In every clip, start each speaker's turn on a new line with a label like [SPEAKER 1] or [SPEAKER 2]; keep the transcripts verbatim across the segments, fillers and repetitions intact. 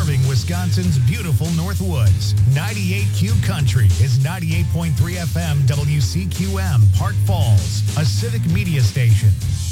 [SPEAKER 1] serving Wisconsin's beautiful Northwoods. ninety-eight Q Country is ninety-eight point three F M W C Q M, Park Falls, a civic media station.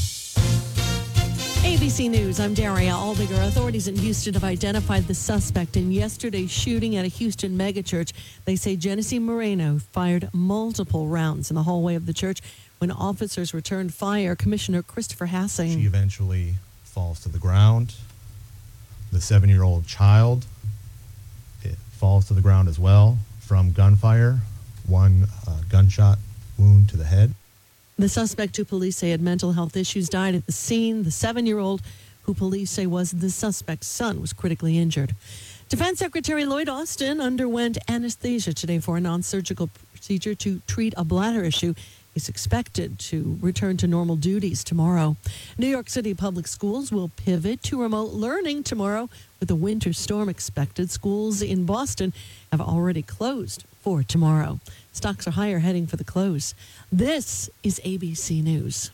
[SPEAKER 2] A B C News, I'm Daria Aldiger. Authorities in Houston have identified the suspect in yesterday's shooting at a Houston megachurch. They say Genesee Moreno fired multiple rounds in the hallway of the church. When officers returned fire, Commissioner Christopher Hassing.
[SPEAKER 3] She eventually falls to the ground. The seven-year-old child it falls to the ground as well from gunfire, one uh, gunshot wound to the head.
[SPEAKER 2] The suspect, who police say had mental health issues, died at the scene. The seven-year-old, who police say was the suspect's son, was critically injured. Defense Secretary Lloyd Austin underwent anesthesia today for a non-surgical procedure to treat a bladder issue. He's expected to return to normal duties tomorrow. New York City Public Schools will pivot to remote learning tomorrow with a winter storm expected. Schools in Boston have already closed for tomorrow. Stocks are higher heading for the close. This is A B C News.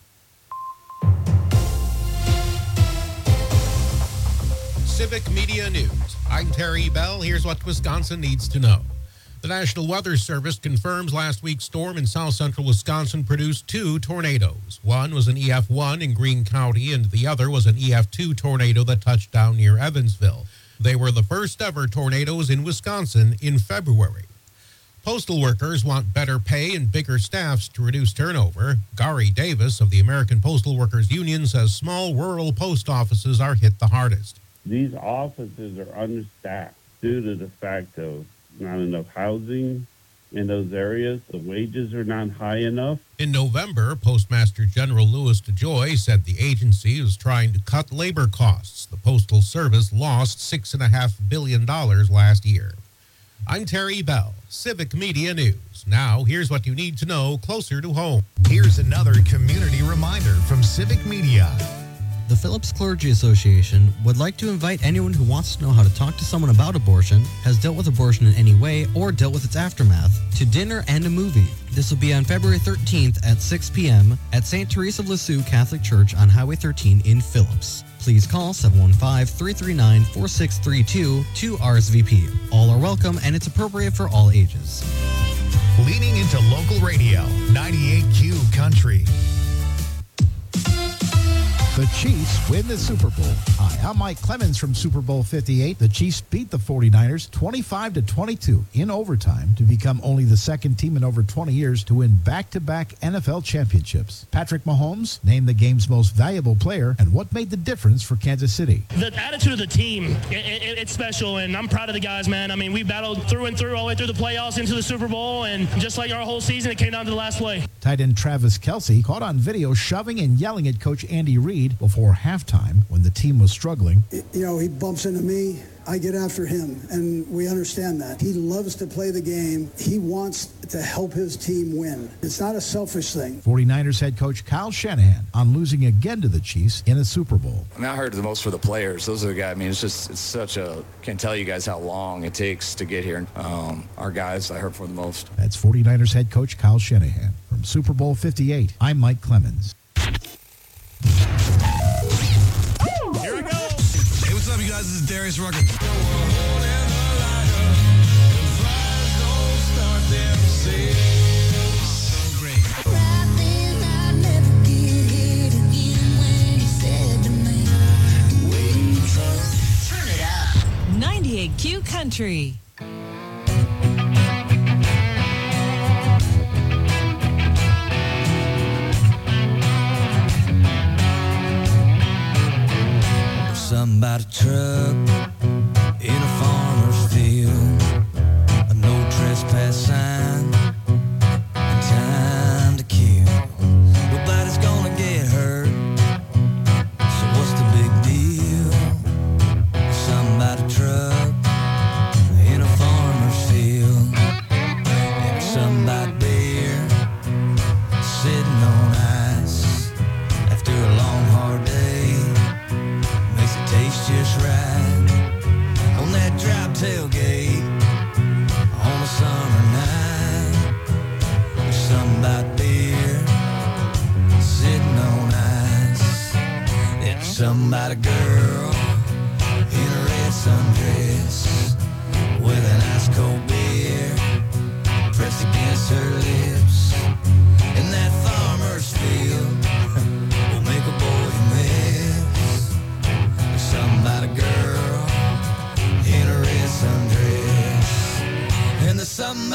[SPEAKER 4] Civic Media News. I'm Terry Bell. Here's what Wisconsin needs to know. The National Weather Service confirms last week's storm in south central Wisconsin produced two tornadoes. One was an E F one in Greene County, and the other was an E F two tornado that touched down near Evansville. They were the first ever tornadoes in Wisconsin in February. Postal workers want better pay and bigger staffs to reduce turnover. Gary Davis of the American Postal Workers Union says small rural post offices are hit the hardest.
[SPEAKER 5] These offices are understaffed due to the fact of not enough housing in those areas. The wages are not high enough.
[SPEAKER 4] In November, Postmaster General Louis DeJoy said the agency was trying to cut labor costs. The Postal Service lost six point five billion dollars last year. I'm Terry Bell, Civic Media News. Now, here's what you need to know closer to home.
[SPEAKER 1] Here's another community reminder from Civic Media.
[SPEAKER 6] The Phillips Clergy Association would like to invite anyone who wants to know how to talk to someone about abortion, has dealt with abortion in any way, or dealt with its aftermath, to dinner and a movie. This will be on February thirteenth at six p.m. at Saint Teresa of Lisieux Catholic Church on Highway thirteen in Phillips. Please call seven one five, three three nine, four six three two to R S V P. All are welcome, and it's appropriate for all ages.
[SPEAKER 1] Leaning into local radio, ninety-eight Q Country.
[SPEAKER 7] The Chiefs win the Super Bowl. Hi, I'm Mike Clemens from Super Bowl fifty-eight. The Chiefs beat the forty-niners twenty-five to twenty-two in overtime to become only the second team in over twenty years to win back-to-back N F L championships. Patrick Mahomes named the game's most valuable player, and what made the difference for Kansas City?
[SPEAKER 8] The attitude of the team, it, it, it's special, and I'm proud of the guys, man. I mean, we battled through and through all the way through the playoffs into the Super Bowl, and just like our whole season, it came down to the last play.
[SPEAKER 7] Tight end Travis Kelce caught on video shoving and yelling at Coach Andy Reid before halftime when the team was struggling.
[SPEAKER 9] You know, he bumps into me, I get after him, and we understand that. He loves to play the game. He wants to help his team win. It's not a selfish thing.
[SPEAKER 7] forty-niners head coach Kyle Shanahan on losing again to the Chiefs in a Super Bowl.
[SPEAKER 10] I mean, I heard the most for the players. Those are the guys. I mean, it's just, it's such a, can't tell you guys how long it takes to get here. Um, our guys, I heard for the most.
[SPEAKER 7] That's forty-niners head coach Kyle Shanahan. From Super Bowl fifty-eight, I'm Mike Clemens.
[SPEAKER 11] Here we go. Hey, what's up, you guys? This is Darius Rucker.
[SPEAKER 12] Turn it up. ninety-eight Q Country.
[SPEAKER 13] Somebody truck in a farmer's field, a no trespass sign, and time to kill. Nobody's gonna get hurt, so what's the big deal? Somebody truck in a farmer's field, and somebody beer sitting on ice after a long hard day. Tastes just right on that drop tailgate on a summer night. There's something about beer sitting on ice. There's something about a girl in a red sundress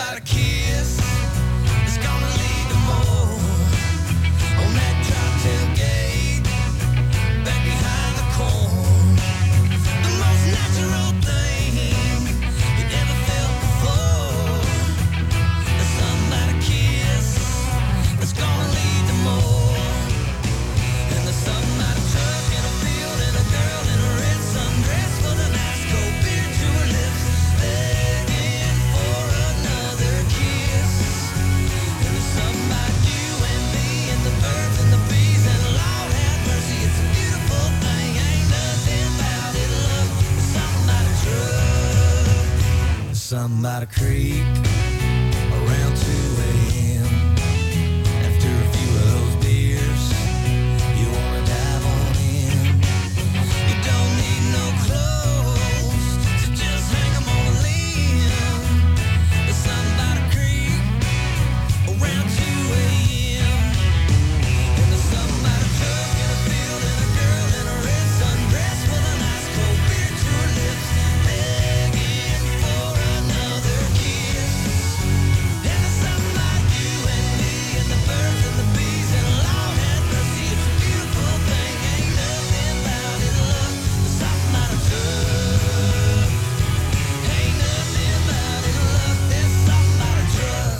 [SPEAKER 13] about a kiss that's gonna lead to more. On that drop tailgate, back behind the corn, the most natural thing you ever felt before. There's something about a kiss that's gonna lead to more. And there's something about a truck and a field and a girl in a red sundress with a nice cold beer to her lips, begging for another kiss. And there's something about you and me and the birds and the bees and Lord have mercy, it's a beautiful thing. Ain't nothing about it, love. There's something about a truck. There's something about a creek around two a.m. After a few of those beers, you wanna dive on in. You don't need no clothes, so just hang 'em on a limb. There's something about a creek around two a.m. And there's something about a truck and a field and a girl in a red sundress with a nice cold beer to her lips, begging for another kiss. And there's something about you and me and the birds and the bees and Lord have mercy, it's a beautiful thing. Ain't nothing about it, love. There's something about a truck. Ain't nothing about it, love. There's something about a truck.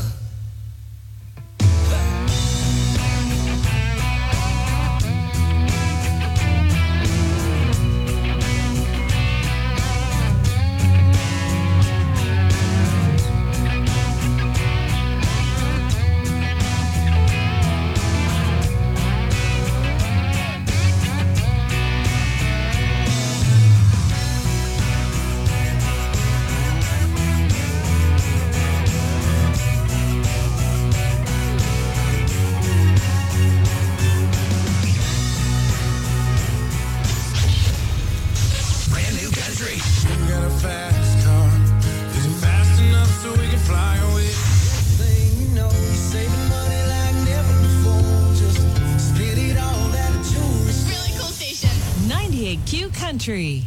[SPEAKER 13] Brand new country.
[SPEAKER 11] You got a fast car. Is it fast enough so we can fly away?
[SPEAKER 13] Thing you know, you're saving money like never before. Just split it all out of jewelry.
[SPEAKER 12] Really cool station. ninety-eight Q Country.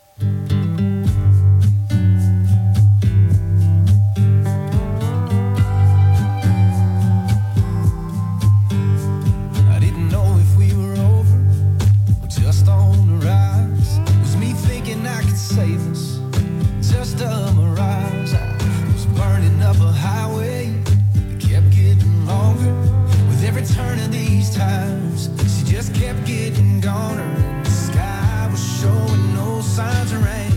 [SPEAKER 13] I didn't know if we were over or just on the rise. Was me thinking I could save us, just a mirage. I was burning up a highway that kept getting longer. With every turn of these tires, she just kept getting goner. And the sky was showing no signs of rain.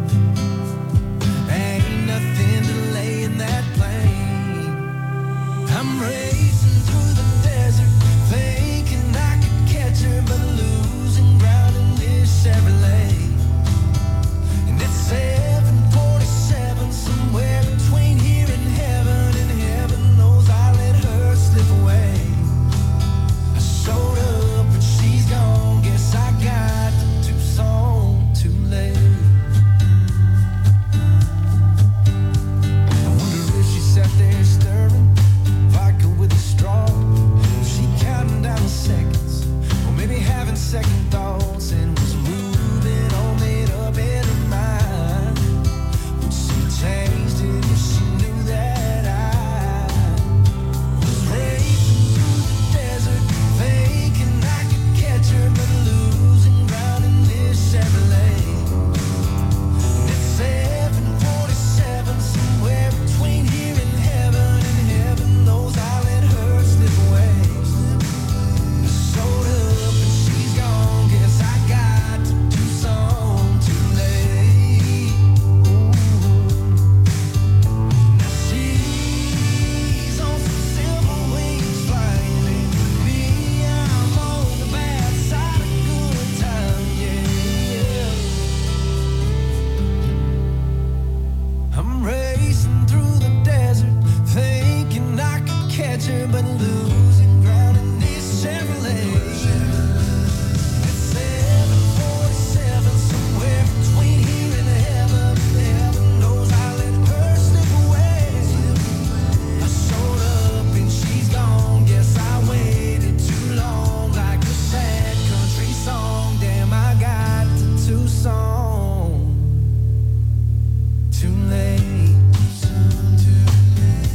[SPEAKER 13] Ain't nothing delaying that plane. I'm racing through the desert, thinking I could catch her, but losing ground in this Chevrolet. And it's seven forty-seven, somewhere between here and heaven, and heaven knows I let her slip away. I showed up and she's gone, guess I got to Tucson too late. I wonder if she sat there stirring vodka with a straw. Was she counting down the seconds, or maybe having second thoughts, and was moving all made up in her mind? Would she changed it if she knew that I was racing through the desert, thinking I could catch her, but losing ground in this Chevrolet? And it's seven forty-seven, somewhere between here and heaven, and heaven knows I let her slip away. I showed up and she's gone, guess I got to Tucson too late. Now she's on some silver wings flying, and me, I'm on the bad side of good time, yeah. I'm racing through the desert, thinking I could catch her, but losing ground in this Chevrolet. It's seven forty-seven, somewhere between here and heaven. Heaven knows I let her slip away. I showed up and she's gone, guess I waited too long, like a sad country song. Damn, I got to Tucson too late. Too late.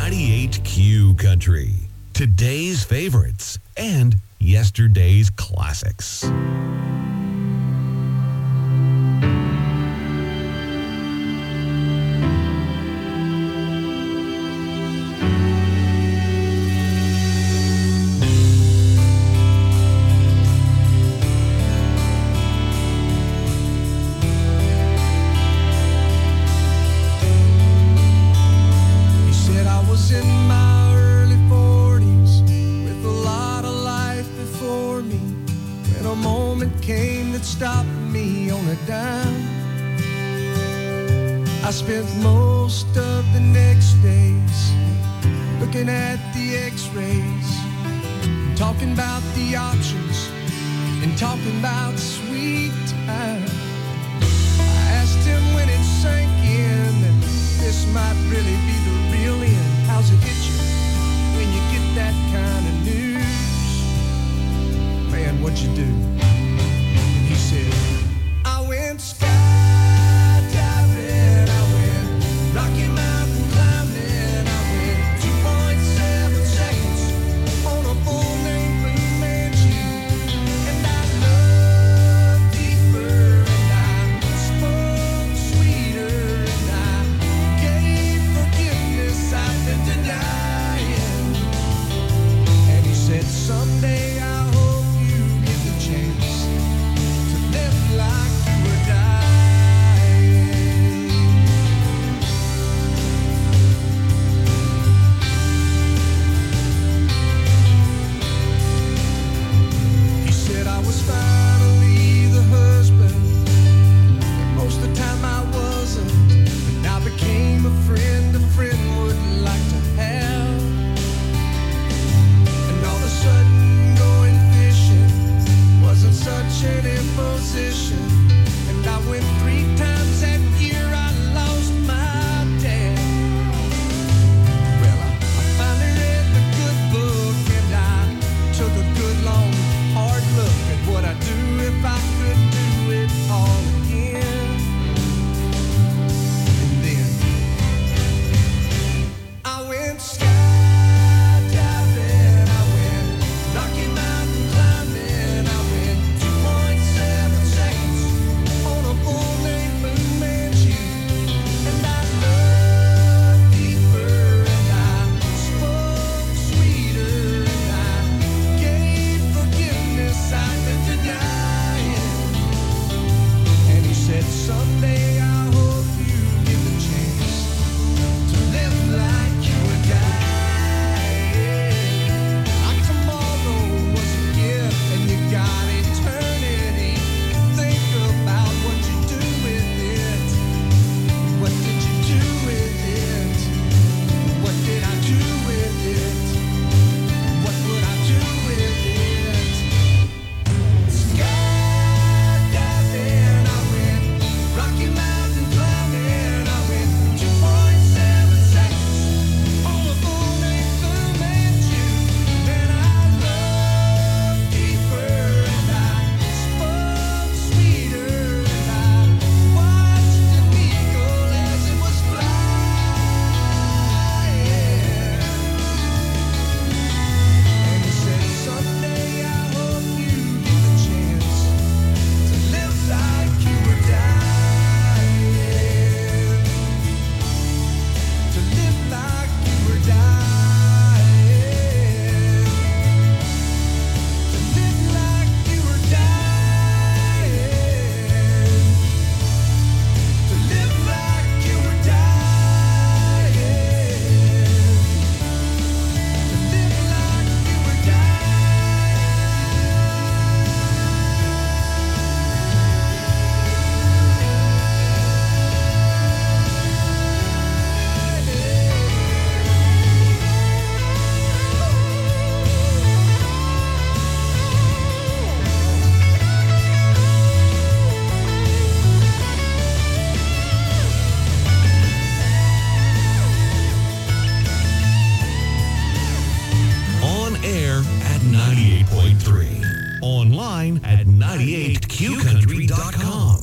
[SPEAKER 14] ninety-eight Q Country. Today's favorites and yesterday's classics.
[SPEAKER 15] I spent most of the next days looking at the x-rays, talking about the options and talking about sweet time. I asked him when it sank in that this might really be the real end. How's it hit you when you get that kind of news? Man, what'd you do? And he said, I went skydiving. Rocky Mountain climbing, I went two point seven seconds on a bull named Blue Manchu, and I loved deeper, and I spoke sweeter, and I gave forgiveness I've been denying. And he said, someday I hope you get the chance to live like you were dying. I was finally the husband, and most of the time I wasn't, and I became a friend a friend would like to have. And all of a sudden going fishing wasn't such an imposition, and I went three times that year. I lost my dad. Well, I, I finally read the good book, and I took a good long hard look at what I'd do if I could do it all again. And then I went skydiving, I went Rocky Mountain climbing, I went two point seven seconds on a bull named Blue Manchu, and I loved deeper, and I spoke sweeter, and I gave forgiveness I've been denying. And he said, someday I hope you get the chance to live like you were dying. Like tomorrow was a gift and you got eternity. Think about what you do with it. What did you do with it? What did I do with it? What would I do with it? Skydiving, I went Rocky Mountain climbing, I went two point seven seconds on a bull named Blue Manchu, and I loved deeper, and I spoke sweeter, and I watched an eagle as it was flying. And he said, someday I hope you get the chance to live like you were dying. To live like you were dying. To live like you were dying. To live like you were dying. To live like you were
[SPEAKER 14] On air at ninety-eight point three. Online at ninety-eight q country dot com.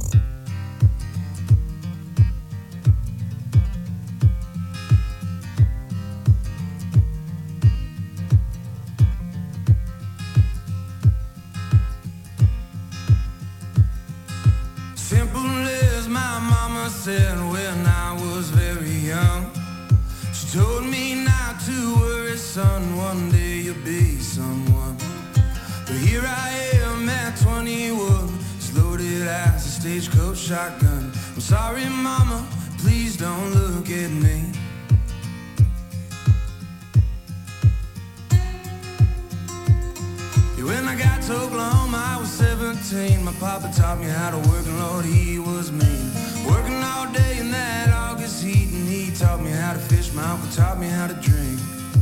[SPEAKER 11] said when I was very young. She told me not to worry, son, one day you'll be someone. But here I am at twenty-one, as loaded as a stagecoach shotgun. I'm sorry, mama, please don't look at me. When I got to Oklahoma, I was seventeen. My papa taught me how to work, and Lord, he was mean. Working all day in that August heat, and he taught me how to fish. My uncle taught me how to drink.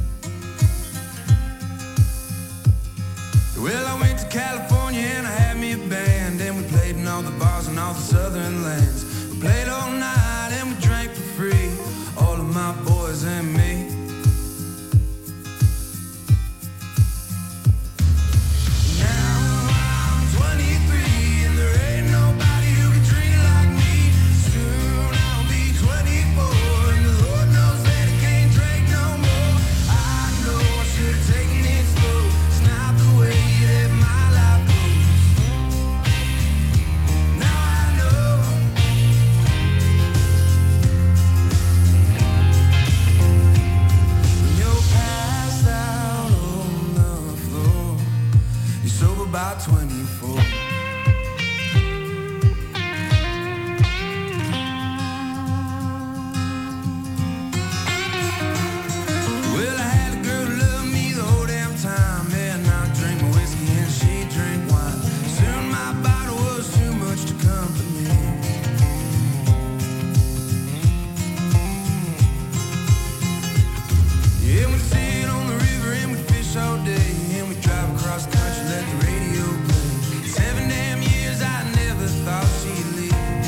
[SPEAKER 11] Well, I went to California and I had me a band, and we played in all the bars and all the southern lands. We played all night and we drank for free, all of my boys and me. About twenty-four. Well, I had a girl who loved me the whole damn time, and I drank my whiskey and she drank wine. Soon my bottle was too much to comfort me. Yeah, we sit on the river and we fish all day, and we drive across the country, let the radio play. Seven damn years, I never thought she'd leave.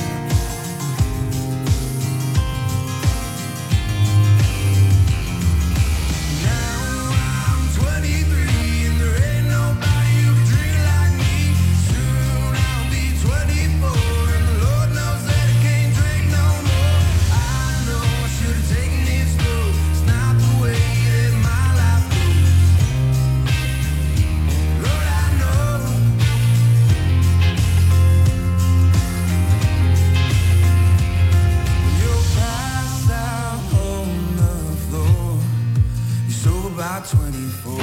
[SPEAKER 11] Now I'm twenty-three, and there ain't nobody who can drink like me. Soon I'll be twenty-four, and the Lord knows that I can't drink no more. I know I should have taken it slow. It's not the way that my life goes. Lord, I know. When you're passed out on the floor, you're sober by twenty-four.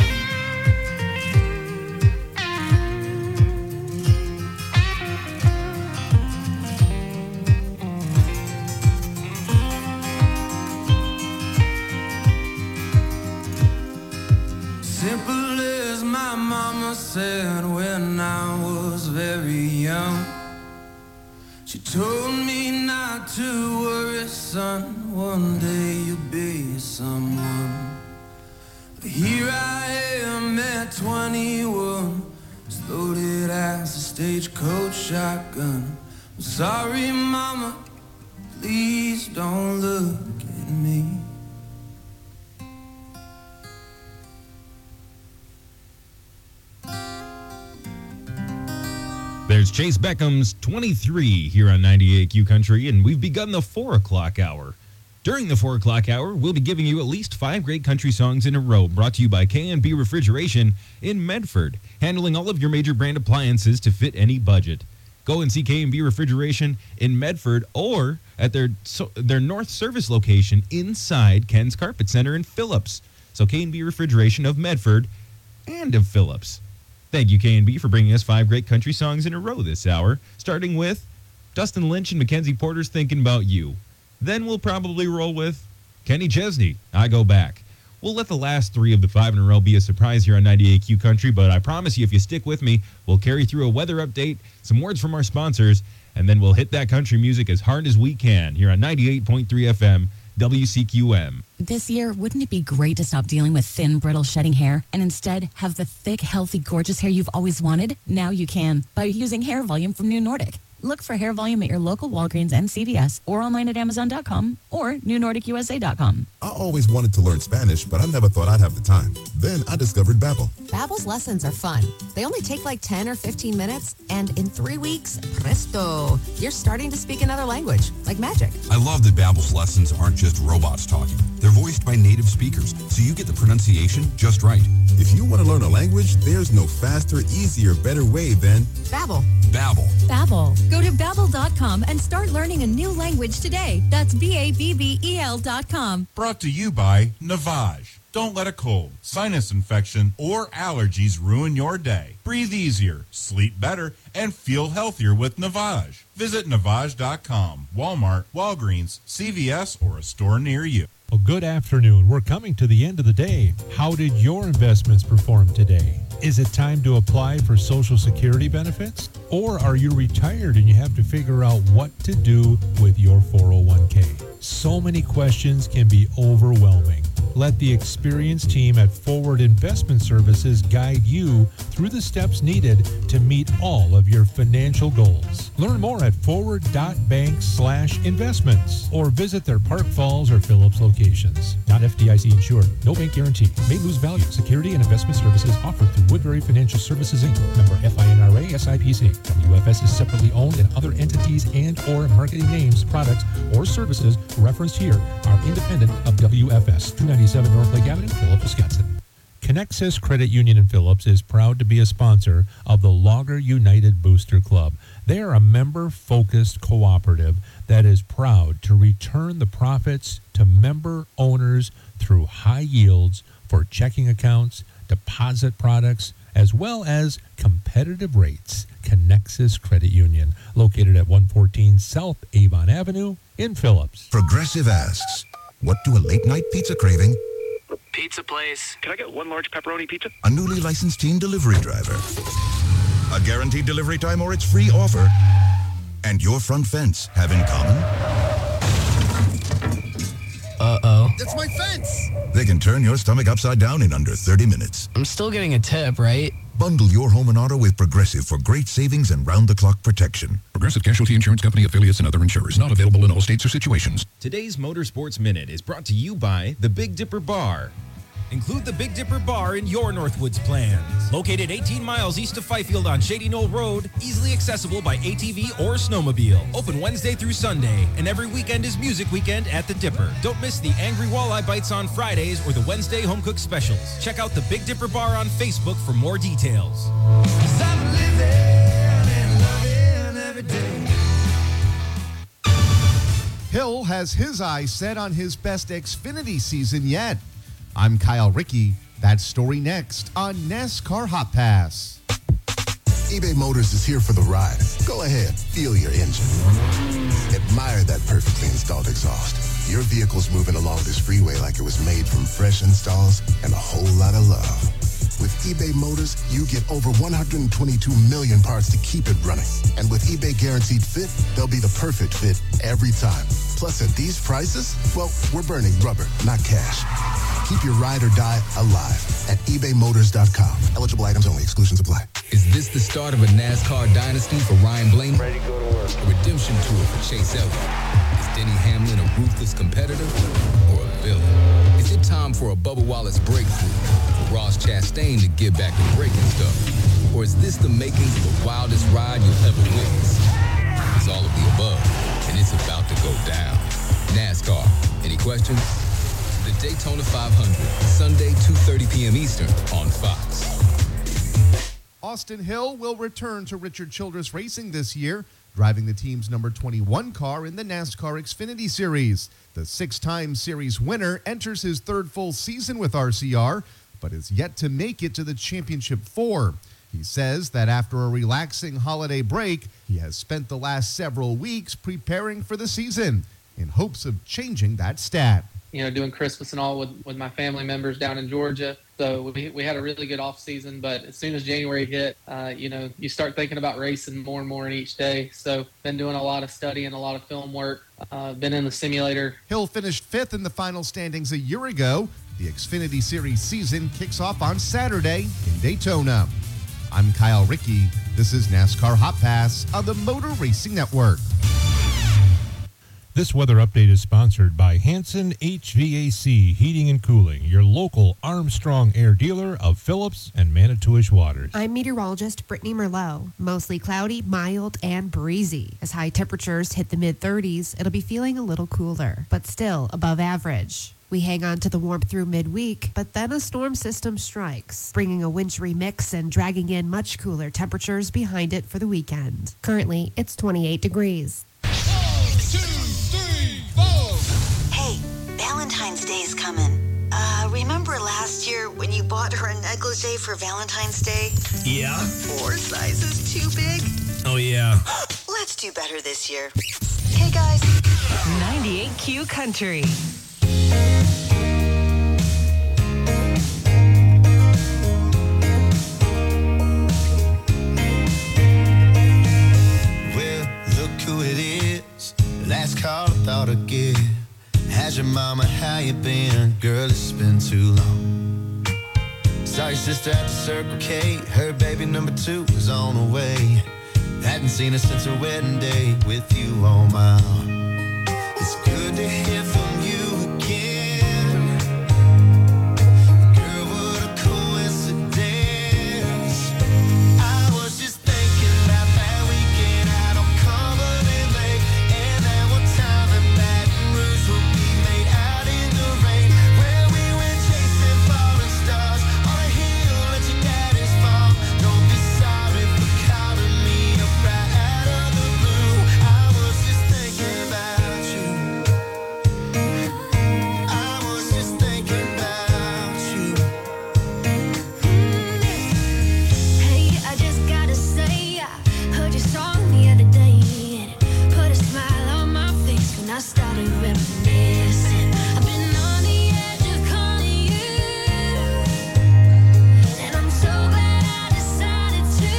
[SPEAKER 11] Simple as my mama said when I was very young. She told me not to worry, son, one day you'll be someone. But here I am at twenty-one, as loaded as a stagecoach shotgun. I'm sorry, mama, please don't look at me.
[SPEAKER 16] There's Chase Beckham's twenty-three here on ninety-eight Q Country, and we've begun the four o'clock hour. During the four o'clock hour, we'll be giving you at least five great country songs in a row, brought to you by K and B Refrigeration in Medford, handling all of your major brand appliances to fit any budget. Go and see K and B Refrigeration in Medford or at their so, their North Service location inside Ken's Carpet Center in Phillips. So K and B Refrigeration of Medford and of Phillips. Thank you, K and B, for bringing us five great country songs in a row this hour, starting with Dustin Lynch and Mackenzie Porter's Thinking About You. Then we'll probably roll with Kenny Chesney, I Go Back. We'll let the last three of the five in a row be a surprise here on ninety-eight Q Country, but I promise you, if you stick with me, we'll carry through a weather update, some words from our sponsors, and then we'll hit that country music as hard as we can here on ninety-eight point three F M, W C Q M.
[SPEAKER 17] This year, wouldn't it be great to stop dealing with thin, brittle, shedding hair and instead have the thick, healthy, gorgeous hair you've always wanted? Now you can by using Hair Volume from New Nordic. Look for Hair Volume at your local Walgreens and C V S or online at Amazon dot com or New Nordic U S A dot com.
[SPEAKER 18] I always wanted to learn Spanish, but I never thought I'd have the time. Then I discovered Babbel.
[SPEAKER 19] Babbel's lessons are fun. They only take like ten or fifteen minutes, and in three weeks, presto, you're starting to speak another language, like magic.
[SPEAKER 20] I love that Babbel's lessons aren't just robots talking.
[SPEAKER 18] They're voiced by native speakers, so you get the pronunciation just right. If you want to learn a language, there's no faster, easier, better way than
[SPEAKER 19] Babbel.
[SPEAKER 18] Babbel.
[SPEAKER 20] Babbel. Go to babbel dot com and start learning a new language today. That's B A B B E L dot com.
[SPEAKER 21] Brought to you by Navage. Don't let a cold, sinus infection, or allergies ruin your day. Breathe easier, sleep better, and feel healthier with Navage. Visit Navage dot com, Walmart, Walgreens, C V S, or a store near you.
[SPEAKER 22] Well, good afternoon. We're coming to the end of the day. How did your investments perform today? Is it time to apply for Social Security benefits? Or are you retired and you have to figure out what to do with your four oh one k? So many questions can be overwhelming. Let the experienced team at Forward Investment Services guide you through the steps needed to meet all of your financial goals. Learn more at forward dot bank slash investments or visit their Park Falls or Phillips locations. Not F D I C insured. No bank guarantee. May lose value. Security and investment services offered through Woodbury Financial Services, Incorporated. Member F I N R A S I P C. W F S is separately owned, and other entities and or marketing names, products, or services referenced here are independent of W F S. two ninety-seven North Lake Avenue, Phillips, Wisconsin. Connexus Credit Union in Phillips is proud to be a sponsor of the Logger United Booster Club. They are a member-focused cooperative that is proud to return the profits to member owners through high yields for checking accounts, deposit products, as well as competitive rates. Connexus Credit Union, located at one fourteen South Avon Avenue in Phillips.
[SPEAKER 23] Progressive asks, what do a late-night pizza craving,
[SPEAKER 24] Pizza place. Can I get one large pepperoni pizza?
[SPEAKER 23] a newly licensed teen delivery driver, a guaranteed delivery time or it's free offer, and your front fence have in common?
[SPEAKER 24] Uh-oh.
[SPEAKER 23] That's my fence! They can turn your stomach upside down in under thirty minutes.
[SPEAKER 24] I'm still getting a tip, right?
[SPEAKER 23] Bundle your home and auto with Progressive for great savings and round-the-clock protection.
[SPEAKER 25] Progressive Casualty Insurance Company affiliates and other insurers. Not available in all states or situations.
[SPEAKER 16] Today's Motorsports Minute is brought to you by the Big Dipper Bar. Include the Big Dipper Bar in your Northwoods plans. Located eighteen miles east of Fifield on Shady Knoll Road, easily accessible by A T V or snowmobile. Open Wednesday through Sunday, and every weekend is Music Weekend at the Dipper. Don't miss the Angry Walleye Bites on Fridays or the Wednesday Home Cook Specials. Check out the Big Dipper Bar on Facebook for more details.
[SPEAKER 26] Hill has his eyes set on his best Xfinity season yet. I'm Kyle Rickey. That story next on NASCAR Hot Pass.
[SPEAKER 18] eBay Motors is here for the ride. Go ahead, feel your engine. Admire that perfectly installed exhaust. Your vehicle's moving along this freeway like it was made from fresh installs and a whole lot of love. With eBay Motors, you get over one hundred twenty-two million parts to keep it running. And with eBay Guaranteed Fit, they'll be the perfect fit every time. Plus, at these prices, well, we're burning rubber, not cash. Keep your ride or die alive at ebay motors dot com. Eligible items only. Exclusions apply.
[SPEAKER 27] Is this the start of a NASCAR dynasty for Ryan Blaney? Ready to go to work. A redemption tour for Chase Elliott? Is Denny Hamlin a ruthless competitor or a villain? Is it time for a Bubba Wallace breakthrough? For Ross Chastain to get back to breaking stuff? Or is this the makings of the wildest ride you'll ever witness? It's all of the above, and it's about to go down. NASCAR. Any questions? The Daytona five hundred, Sunday, two thirty p.m. Eastern on Fox.
[SPEAKER 26] Austin Hill will return to Richard Childress Racing this year, driving the team's number twenty-one car in the NASCAR Xfinity Series. The six-time series winner enters his third full season with R C R, but is yet to make it to the championship four. He says that after a relaxing holiday break, he has spent the last several weeks preparing for the season in hopes of changing that stat.
[SPEAKER 28] You know, doing Christmas and all with, with my family members down in Georgia. So we, we had a really good off season, but as soon as January hit, uh, you know, you start thinking about racing more and more in each day. So been doing a lot of studying, a lot of film work, uh, been in the simulator.
[SPEAKER 26] Hill finished fifth in the final standings a year ago. The Xfinity Series season kicks off on Saturday in Daytona. I'm Kyle Rickey. This is NASCAR Hot Pass on the Motor Racing Network.
[SPEAKER 22] This weather update is sponsored by Hanson H V A C Heating and Cooling, your local Armstrong Air dealer of Phillips and Manitowish Waters.
[SPEAKER 29] I'm meteorologist Brittany Merlot. Mostly cloudy, mild, and breezy. As high temperatures hit the mid thirties, it'll be feeling a little cooler, but still above average. We hang on to the warmth through midweek, but then a storm system strikes, bringing a wintry mix and dragging in much cooler temperatures behind it for the weekend. Currently, it's twenty-eight degrees.
[SPEAKER 1] Hey, Valentine's Day's coming. Uh, remember last year when you bought her a negligee for Valentine's Day?
[SPEAKER 2] Yeah?
[SPEAKER 1] Four sizes too big?
[SPEAKER 2] Oh, yeah.
[SPEAKER 1] Let's do better this year. Okay, guys.
[SPEAKER 12] ninety-eight Q Country.
[SPEAKER 3] Well, look who it is. Last call I thought I'd get. How's your mama? How you been? Girl, it's been too long. Saw your sister at the Circle K. Her baby number two was on the way. Hadn't seen her since her wedding day with you on my arm. It's good to hear from you again. Girl, what a coincidence. I was just thinking about that weekend out on Cumberland Lake, and that one time in Baton Rouge when we made out in the rain, where we went chasing falling stars on a hill at your daddy's farm. Don't be sorry for calling me up right out of the blue. I was just thinking about you. I was just thinking about you.
[SPEAKER 4] Hey, I just gotta say, I heard your song the other day, and it put a smile on my face when I started reminiscing. I've been on the edge of calling you, and I'm so glad I decided to.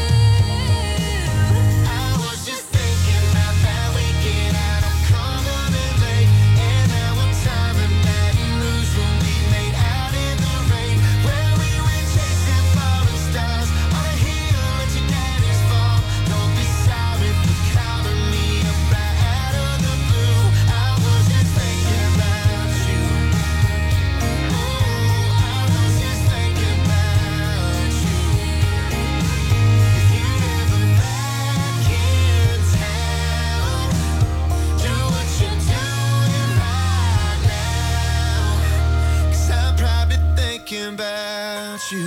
[SPEAKER 3] I was just thinking about that weekend out on Cumberland Lake, and that one time in Baton Rouge when we made out in the rain, where we went chasing falling stars on a hill at your daddy's farm. Don't be sorry for calling me up right out of the blue. I was just thinking about you. Oh, I was just thinking about you. If you're ever back in town, do what you're doing right now, 'cause I'm probably thinking about you.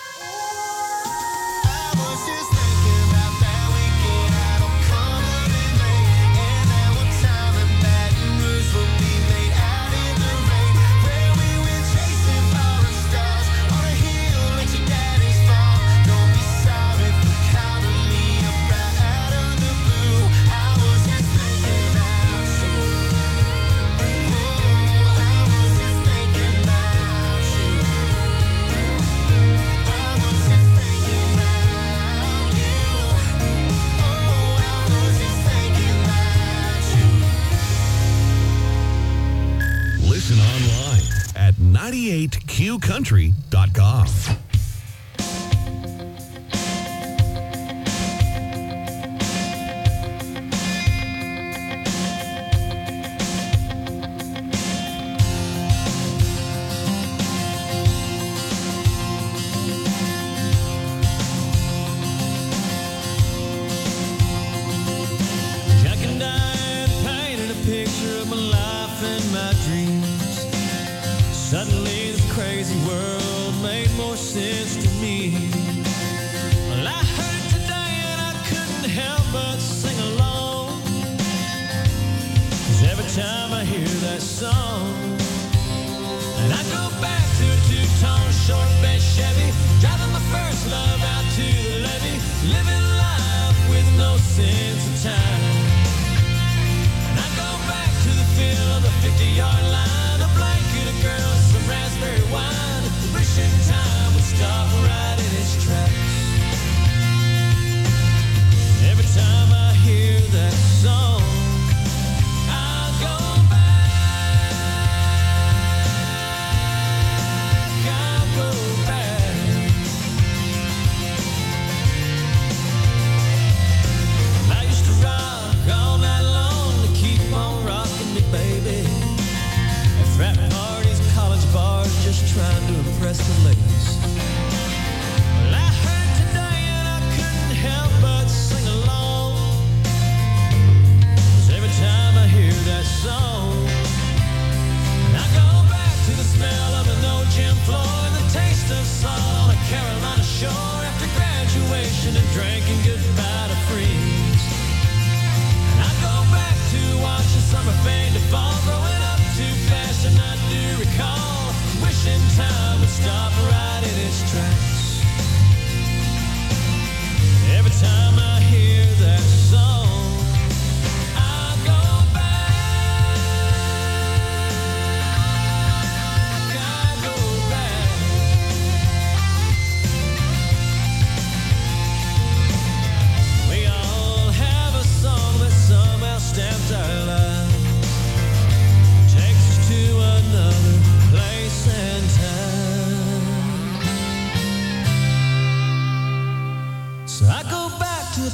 [SPEAKER 3] I was just thinking about that weekend out on Cumberland Lake, and that one time in Baton Rouge when we made out in the rain, where we went chasing falling stars on a hill at your daddy's farm. Don't be sorry for calling me up right out of the blue. I was just thinking about you. Oh, I was just thinking about you. I was just thinking about you. Oh, I was just thinking about you.
[SPEAKER 14] Listen online at ninety-eight q country dot com.
[SPEAKER 11] Jack and Diane painted a picture of my life and my dreams. Suddenly this crazy world made more sense to me. Well, I heard it today and I couldn't help but sing along. 'Cause every time I hear that song, and I go back to a two-tone short bed Chevy, driving my first love out to the levee, living life with no sense of time. And I go back to the feel of the fifty-yard line, a blanket of girls, some raspberry wine, wishing time would stop right in its tracks. Every time I hear that song, I go back, I go back. I used to rock all night long to keep on rocking me, baby. At frat parties, college bars, just trying to impress the ladies. Well, I heard today and I couldn't help but sing along. 'Cause every time I hear that song, I go back to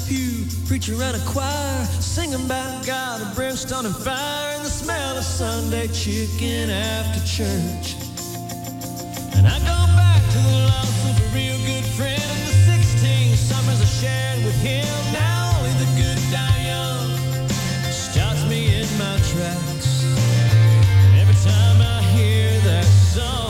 [SPEAKER 2] pew, preacher and a choir, singing about God and brimstone and fire, and the smell of Sunday chicken after church. And I go back to the loss of a real good friend, and the sixteen summers I shared with him. Now only the good die young stops me in my tracks. Every time I hear that song,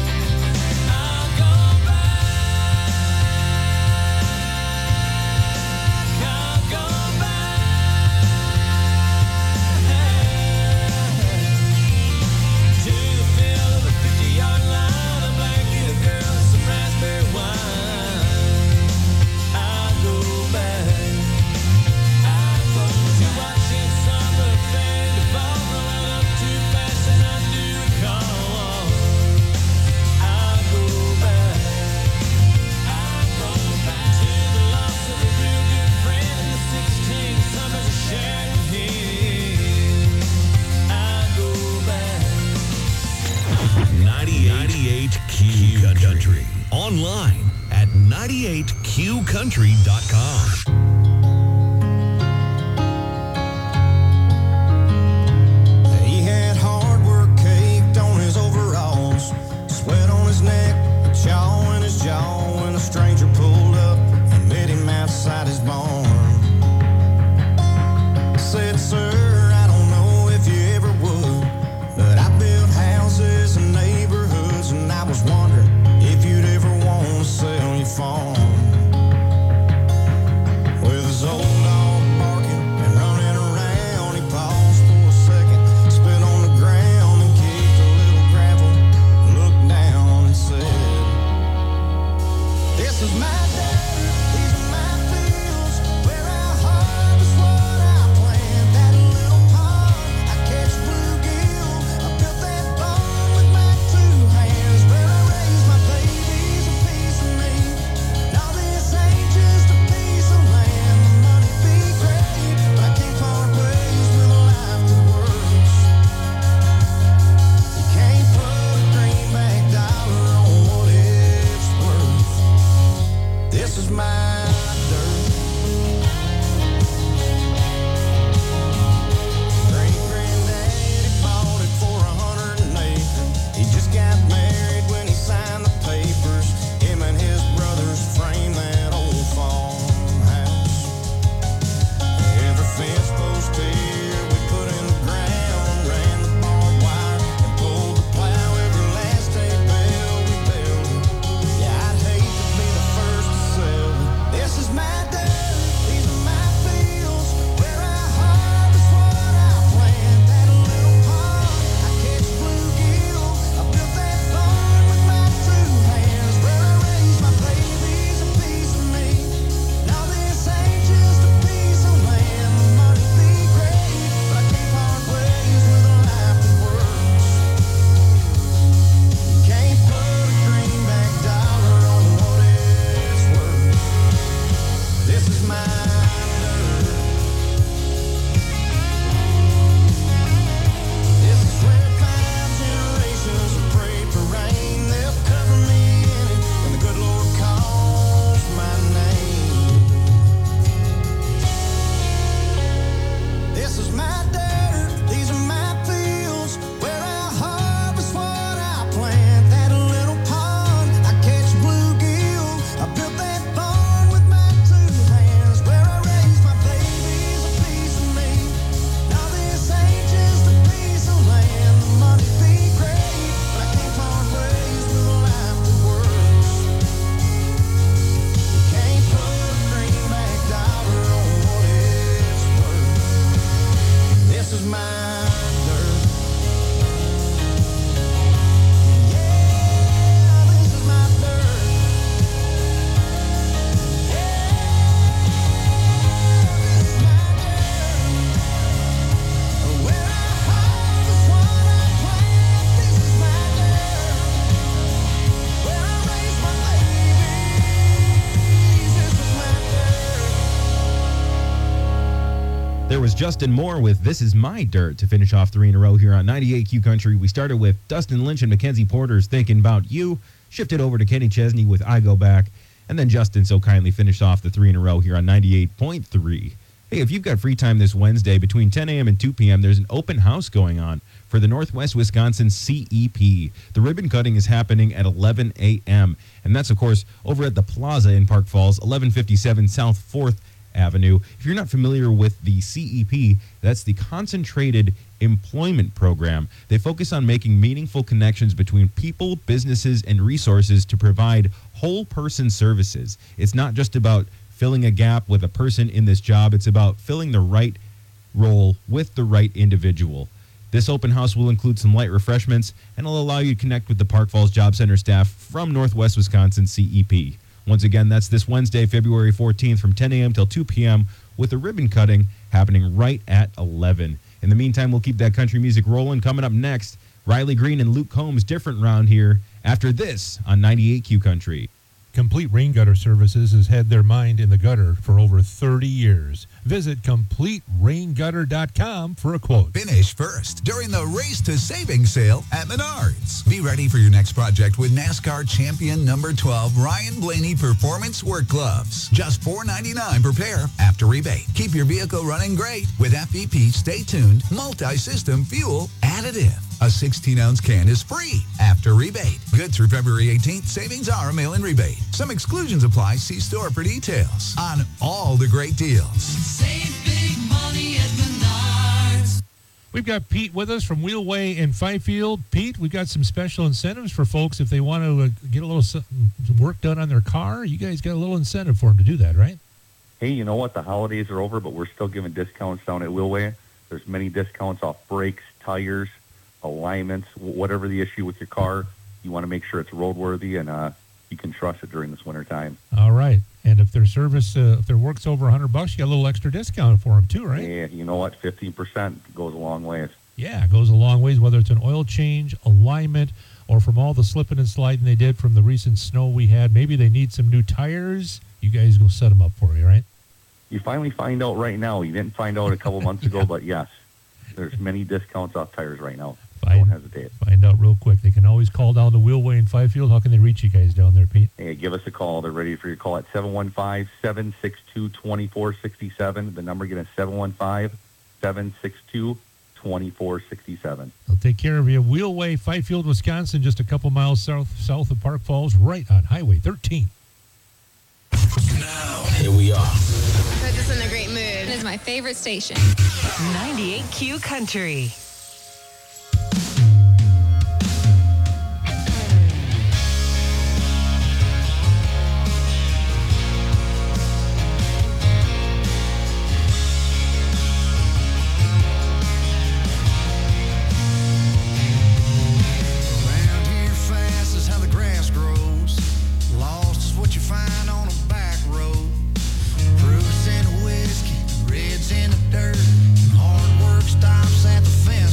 [SPEAKER 14] ninety-eight Q Country. Online at ninety-eight Q country dot com.
[SPEAKER 3] He had hard work caked on his overalls, sweat on his neck, a chaw in his jaw, when a stranger pulled up and met him outside his barn. Said, sir, I don't know if you ever would, but I built houses and neighborhoods, and I was wondering if you'd ever want to sell your farm. With his old dog barking and running around, he paused for a second, spit on the ground and kicked a little gravel, looked down and said, this is my day, these are my fields, where I harvest what I plant, that little pond, I catch bluegill, I built that barn with my two hands, where I raise my babies, a piece of me. Now this ain't just a piece of land, the money be great, but I can't part ways with a life that works. You can't put a greenback dollar on what it's worth. This is my dirt. Great-granddaddy bought it for a hundred an acre. He just got married when he signed the papers. Him and his brothers framed that old farmhouse. Every fence post here we put in the ground, ran the barbed wire and pulled the plow. Every last hay bale we built. Yeah, I'd hate to be the first to sell it. This is my dirt, these are my fields, where I harvest what I plant, that little pond, I catch bluegill, I built that barn with my two hands, where I raise my babies, a piece of me. Now this ain't just a piece of land, the money be great, but I can't part ways with a life that works. You can't put a greenback dollar on what it's worth. This is my dirt. This is where five generations have prayed for rain. They'll cover me in it when the good Lord calls my name. This is my dirt, these are my fields, where I harvest what I plant, that little pond, I catch bluegill, I built that barn with my two hands, where I raise my babies, a piece of me. Now this ain't just a piece of land, the money be great, but I can't part ways with a life that works. You can't put a greenback dollar on what it's worth. This is my dirt. Yeah, this is my dirt. Yeah, this is my dirt. Where I harvest what I plant. This is my dirt. Where I raise my babies. This is my dirt.
[SPEAKER 16] There was Justin Moore with This Is My Dirt to finish off three in a row here on ninety-eight Q Country. We started with Dustin Lynch and Mackenzie Porter's Thinking About You, shifted over to Kenny Chesney with I Go Back, And then Justin so kindly finished off the three in a row here on ninety-eight point three. Hey, if you've got free time this Wednesday between ten a.m. and two p.m., there's an open house going on for the Northwest Wisconsin C E P. The ribbon cutting is happening at eleven a.m., and that's, of course, over at the Plaza in Park Falls, eleven fifty-seven South fourth Avenue. If you're not familiar with the C E P, that's the Concentrated Employment Program. They focus on making meaningful connections between people, businesses, and resources to provide whole person services. It's not just about filling a gap with a person in this job. It's about filling the right role with the right individual. This open house will include some light refreshments and will allow you to connect with the Park Falls Job Center staff from Northwest Wisconsin C E P. Once again, that's this Wednesday, February fourteenth from ten a.m. till two p.m. with a ribbon cutting happening right at eleven. In the meantime, we'll keep that country music rolling. Coming up next, Riley Green and Luke Combs, Different Round Here, after this on ninety-eight Q Country.
[SPEAKER 22] Complete Rain Gutter Services has had their mind in the gutter for over thirty years. Visit complete rain gutter dot com for a quote.
[SPEAKER 5] Finish first during the Race to Savings sale at Menards. Be ready for your next project with NASCAR champion number twelve Ryan Blaney Performance Work Gloves. Just four ninety-nine per pair after rebate. Keep your vehicle running great with F E P Stay Tuned Multi-System Fuel Additive. A sixteen ounce can is free after rebate. Good through February eighteenth. Savings are a mail-in rebate. Some exclusions apply. See store for details on all the great deals.
[SPEAKER 2] Save big money at Menards.
[SPEAKER 22] We've got Pete with us from Wheelway in Fifield. Pete, we've got some special incentives for folks if they want to uh, get a little some work done on their car. You guys got a little incentive for them to do that, right?
[SPEAKER 6] Hey, you know what? The holidays are over, but we're still giving discounts down at Wheelway. There's many discounts off brakes, tires, alignments, whatever the issue with your car. You want to make sure it's roadworthy and uh, you can trust it during this winter time.
[SPEAKER 22] All right. And if their service, uh, if their work's over one hundred bucks, you got a little extra discount for them too, right?
[SPEAKER 6] Yeah, you know what? fifteen percent goes a long ways.
[SPEAKER 22] Yeah, it goes a long ways, whether it's an oil change, alignment, or from all the slipping and sliding they did from the recent snow we had. Maybe they need some new tires. You guys go set them up for you, right?
[SPEAKER 6] You finally find out right now. You didn't find out a couple months ago, but yes, there's many discounts off tires right now.
[SPEAKER 22] Find,
[SPEAKER 6] Don't hesitate.
[SPEAKER 22] Find out real quick. They can always call down to Wheelway in Fifield. How can they reach you guys down there, Pete?
[SPEAKER 6] Hey, give us a call. They're ready for your call at seven one five, seven six two, two four six seven. The number again is seven one five, seven six two, two four six seven.
[SPEAKER 22] They'll take care of you. Wheelway, Fifield, Wisconsin, just a couple miles south south of Park Falls, right on Highway thirteen.
[SPEAKER 7] Now, here we are.
[SPEAKER 8] Puts us in a great mood. It is my favorite station.
[SPEAKER 12] ninety-eight Q Country.
[SPEAKER 3] Reds in the dirt, hard work stops at the fence.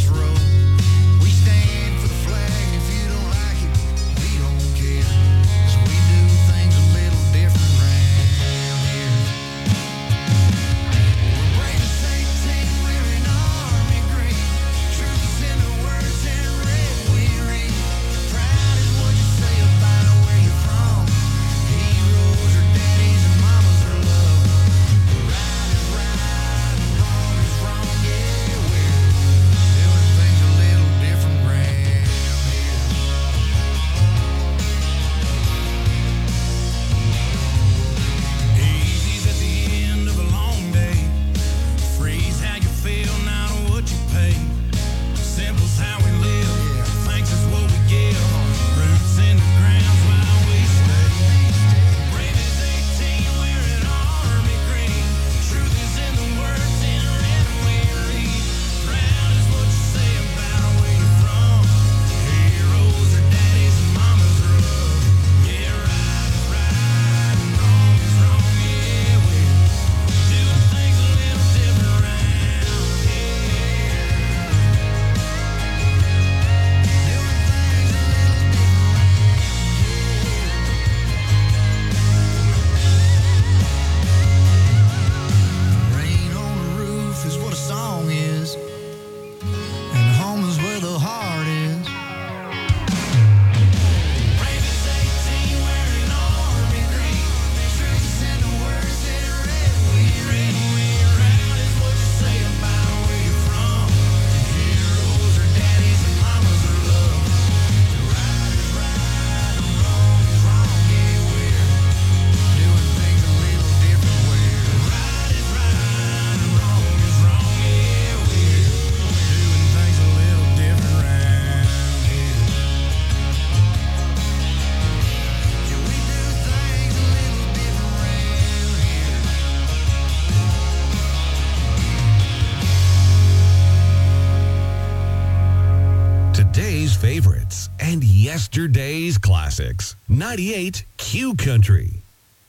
[SPEAKER 14] yesterday's classics. ninety-eight Q Country.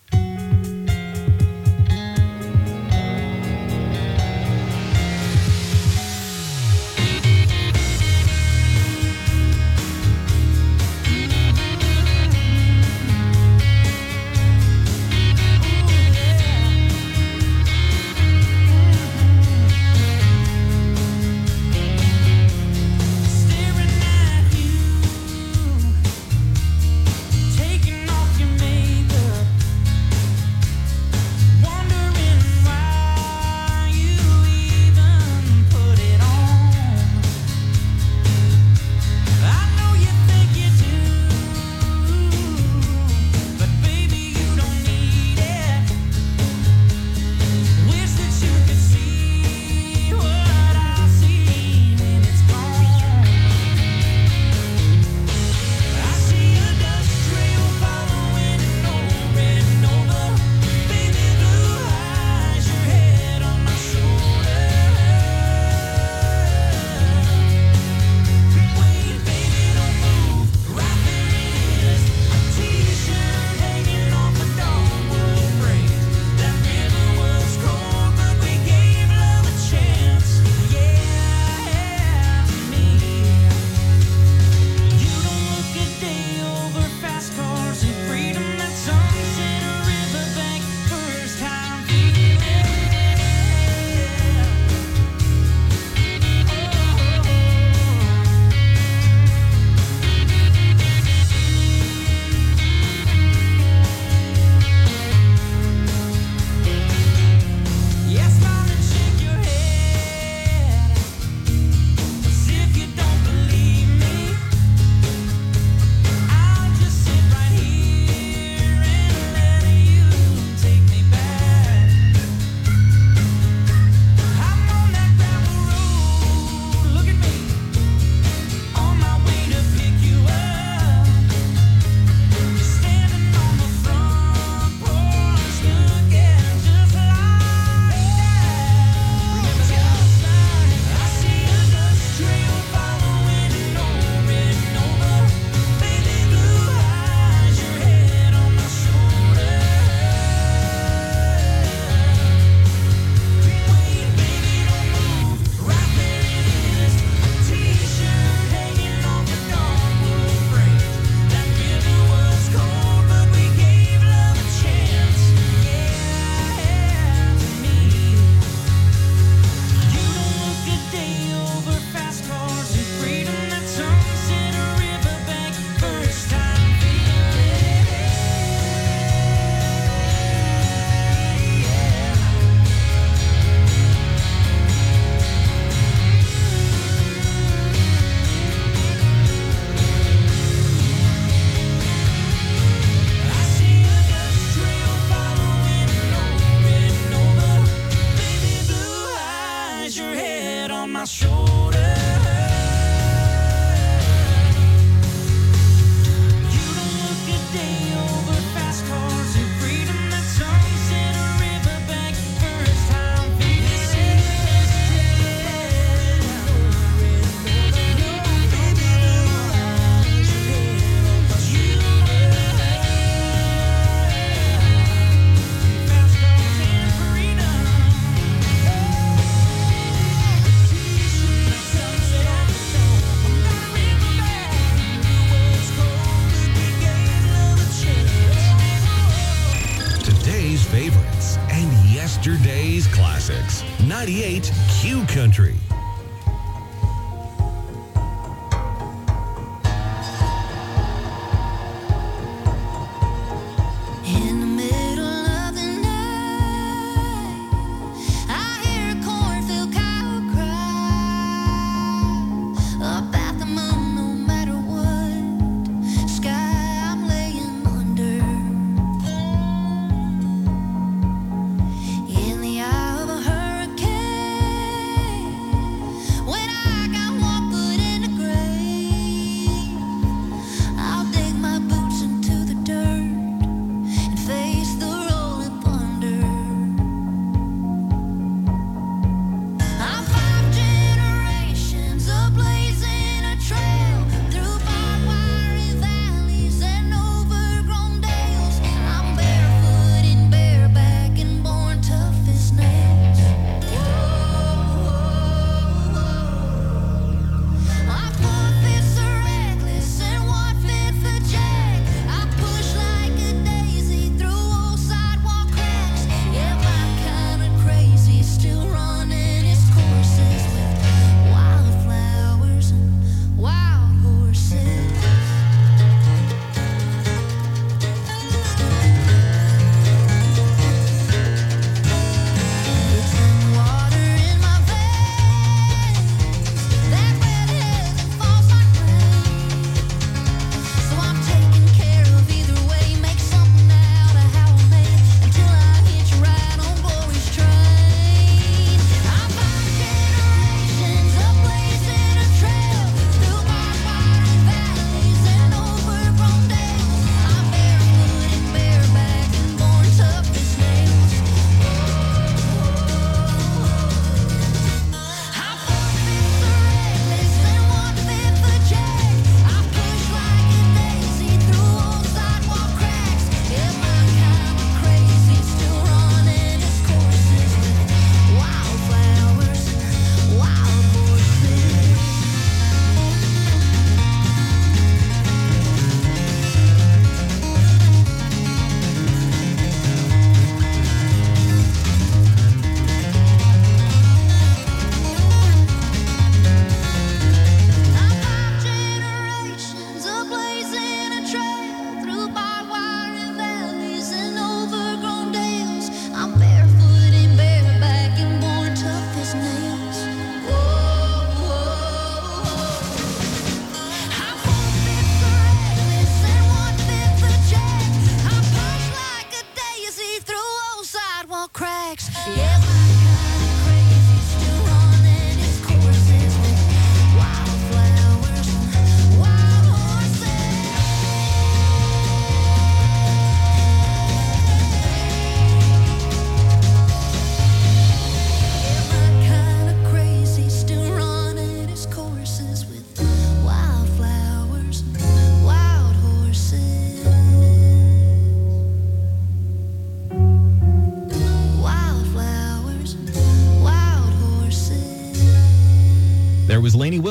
[SPEAKER 2] Taking off your makeup,
[SPEAKER 14] yesterday's classics. ninety-eight Q Country.
[SPEAKER 4] In the middle of the night, I hear a cornfield cow cry up at the moon. No matter what sky I'm laying under, in the eye of a hurricane,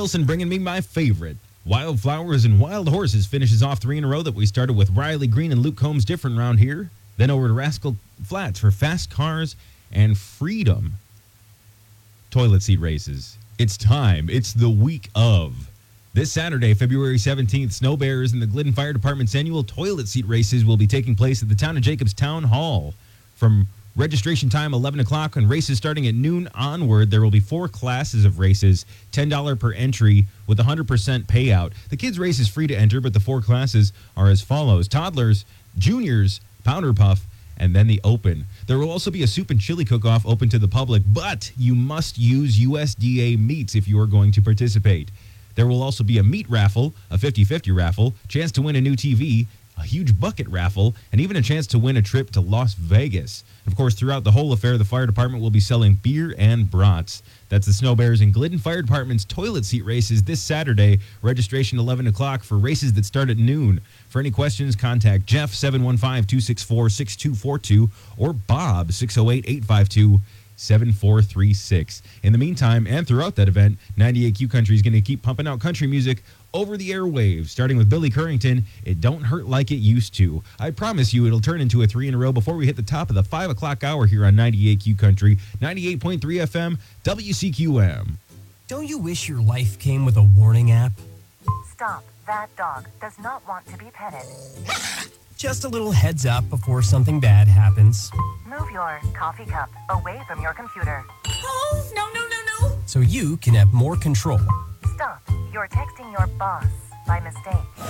[SPEAKER 16] Wilson bringing me my favorite. Wildflowers and Wild Horses finishes off three in a row that we started with Riley Green and Luke Combs different round here. Then over to Rascal Flats for Fast Cars and Freedom. Toilet seat races. It's time. It's the week of. This Saturday, February seventeenth, Snow Bears and the Glidden Fire Department's annual toilet seat races will be taking place at the Town of Jacobs Town Hall. From registration time eleven o'clock and races starting at noon onward, there will be four classes of races, ten dollars per entry with one hundred percent payout. The kids' race is free to enter, but the four classes are as follows. Toddlers, juniors, powder puff, and then the open. There will also be a soup and chili cook-off open to the public, but you must use U S D A meats if you are going to participate. There will also be a meat raffle, a fifty-fifty raffle, chance to win a new T V, a huge bucket raffle, and even a chance to win a trip to Las Vegas. Of course, throughout the whole affair, the fire department will be selling beer and brats. That's the Snow Bears and Glidden Fire Department's toilet seat races this Saturday. Registration eleven o'clock for races that start at noon. For any questions, contact Jeff seven one five, two six four, six two four two or Bob six oh eight, eight five two, seven four three six. In the meantime, and throughout that event, ninety-eight Q Country is going to keep pumping out country music over the airwaves, starting with Billy Currington, It Don't Hurt Like It Used To. I promise you it'll turn into a three in a row before we hit the top of the five o'clock hour here on ninety-eight Q Country, ninety-eight point three F M, W C Q M.
[SPEAKER 7] Don't you wish your life came with a warning app?
[SPEAKER 9] Stop. That dog does not want to be petted.
[SPEAKER 7] Just a little heads up before something bad happens.
[SPEAKER 9] Move your coffee cup away from your computer. Oh, no, no, no, no.
[SPEAKER 7] So you can have more control.
[SPEAKER 9] Stop. You're texting your boss by mistake.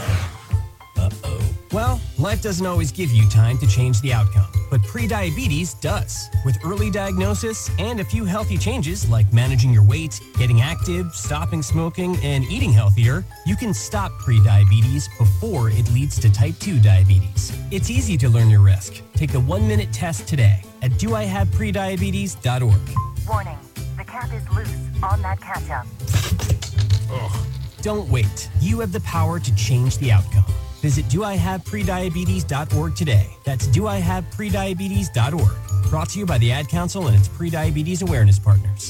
[SPEAKER 7] Uh-oh. Well, life doesn't always give you time to change the outcome, but prediabetes does. With early diagnosis and a few healthy changes like managing your weight, getting active, stopping smoking, and eating healthier, you can stop prediabetes before it leads to type two diabetes. It's easy to learn your risk. Take the one-minute test today at do I have prediabetes dot org.
[SPEAKER 9] Warning. The cap is loose on that ketchup.
[SPEAKER 7] Ugh. Don't wait. You have the power to change the outcome. Visit do I have prediabetes dot org today. That's do I have prediabetes dot org. Brought to you by the Ad Council and its pre-diabetes awareness partners.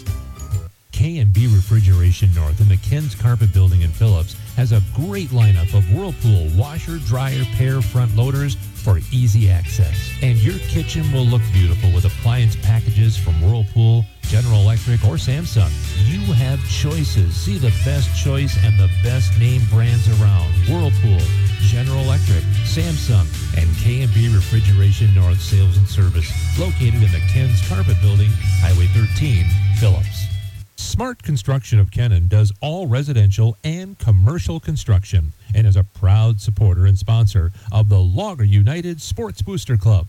[SPEAKER 22] K and B Refrigeration North in the Ken's Carpet Building in Phillips has a great lineup of Whirlpool washer, dryer, pair, front loaders for easy access. And your kitchen will look beautiful with appliance packages from Whirlpool, General Electric, or Samsung. You have choices. See the best choice and the best name brands around. Whirlpool, General Electric, Samsung, and K and B Refrigeration North Sales and Service, located in the Ken's Carpet Building, Highway thirteen, Phillips. Smart Construction of Kennon does all residential and commercial construction and is a proud supporter and sponsor of the Logger United Sports Booster Club.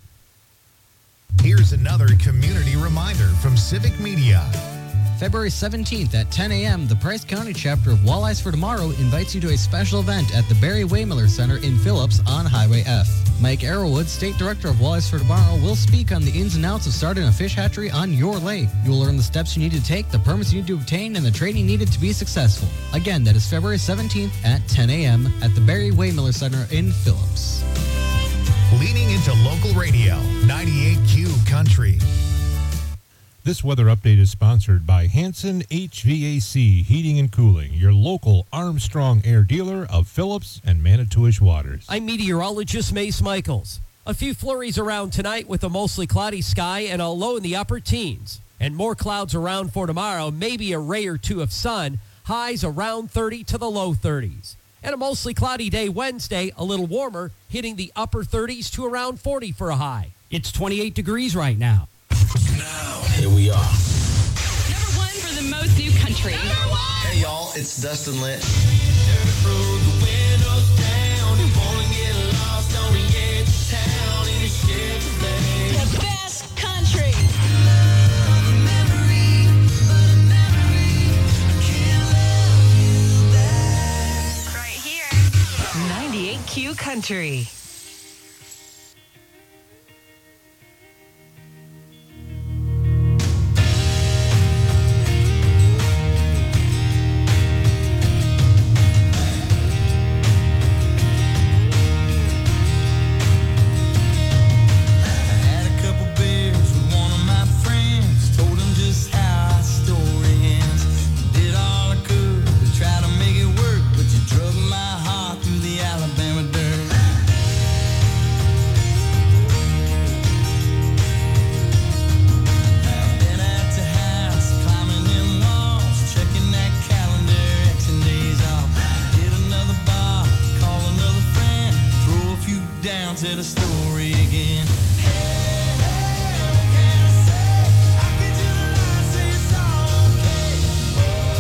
[SPEAKER 10] Here's another community reminder from Civic Media.
[SPEAKER 13] February seventeenth at ten a.m., the Price County chapter of Walleyes for Tomorrow invites you to a special event at the Barry Waymiller Center in Phillips on Highway F. Mike Arrowwood, State Director of Walleyes for Tomorrow, will speak on the ins and outs of starting a fish hatchery on your lake. You will learn the steps you need to take, the permits you need to obtain, and the training needed to be successful. Again, that is February seventeenth at ten a.m. at the Barry Waymiller Center in Phillips.
[SPEAKER 10] Leaning into local radio, ninety-eight Q Country.
[SPEAKER 22] This weather update is sponsored by Hanson H V A C Heating and Cooling, your local Armstrong Air dealer of Phillips and Manitowish Waters.
[SPEAKER 15] I'm meteorologist Mace Michaels. A few flurries around tonight with a mostly cloudy sky and a low in the upper teens. And more clouds around for tomorrow, maybe a ray or two of sun, highs around thirty to the low thirties. And a mostly cloudy day Wednesday, a little warmer, hitting the upper thirties to around forty for a high. It's twenty-eight degrees right now.
[SPEAKER 17] Now, here we are.
[SPEAKER 19] Number one for the most new country.
[SPEAKER 17] Hey, y'all, it's Dustin Lynch.
[SPEAKER 19] The best country.
[SPEAKER 12] ninety-eight Q Country.